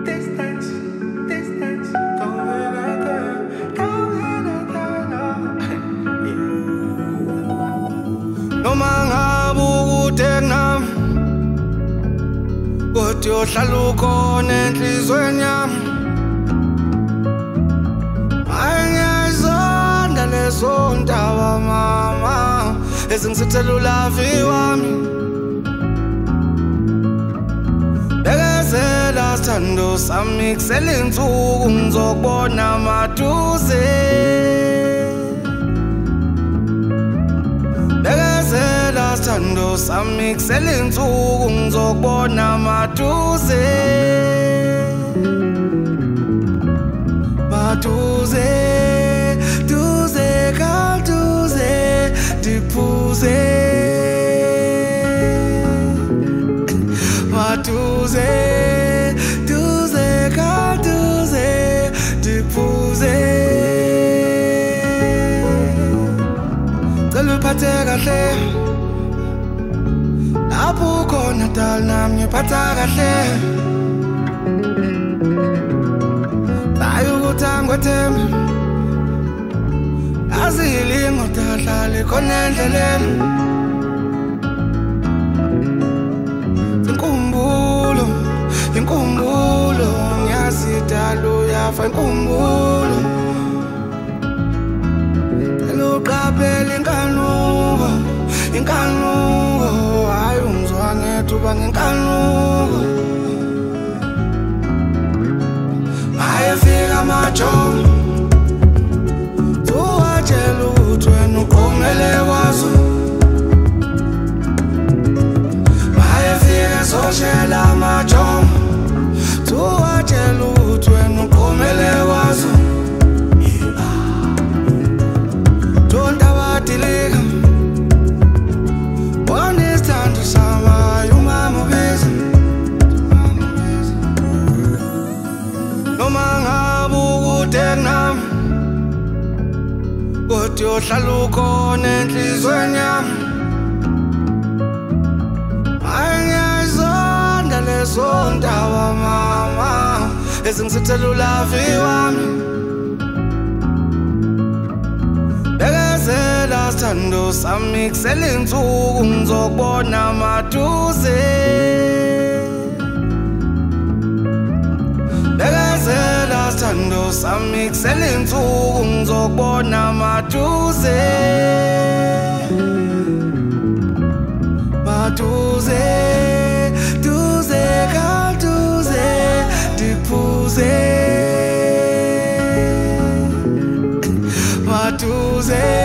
Distance, distance, don't noma ngabe ukude nami kodwa uyohlala ukhona enhlizweni yami. Ngiyayizonda lezo ndaba mama ezingisithela ulavi wami. Bekezela sithando sami kusele insuku ngizokubona maduze. Bekezela sithando sami kusele insuku ngizokubona maduze. Maduze, duze, kalduze, diphuze. Maduze, duze, kalduze, diphuze. Cela uphathe kahle lapho ukhona dala nami ngiphatha kahle. Ayukuthangwa themba azilingo dahlale khona endleleni. Inkumbulo, inkumbulo ngiyazidala uyafa inkumbulo. Eluqaphela inkanuko, inkanuko hayi ungizwa ngethuba ngenkanuko. Ayefika majola tuwatshela ukuthi wena uqomele kwazo. Ayefika soshela majola tuwatshela ukuthi wena uqomele kwazo. Tonta badilika bona isithando sami umama ubiza. Noma ngabe ukude nami kodwa uyohlala ukhona enhlizweni yami. Ngiyayizonda lezo ndaba mama ezingisithela ulavi wami. Bekezela sithando sami kusele insuku ngizokubona maduze. Bekezela sithando sami kusele insuku ngizokubona maduze. Maduze, duze, kalduze, diphuze. Maduze.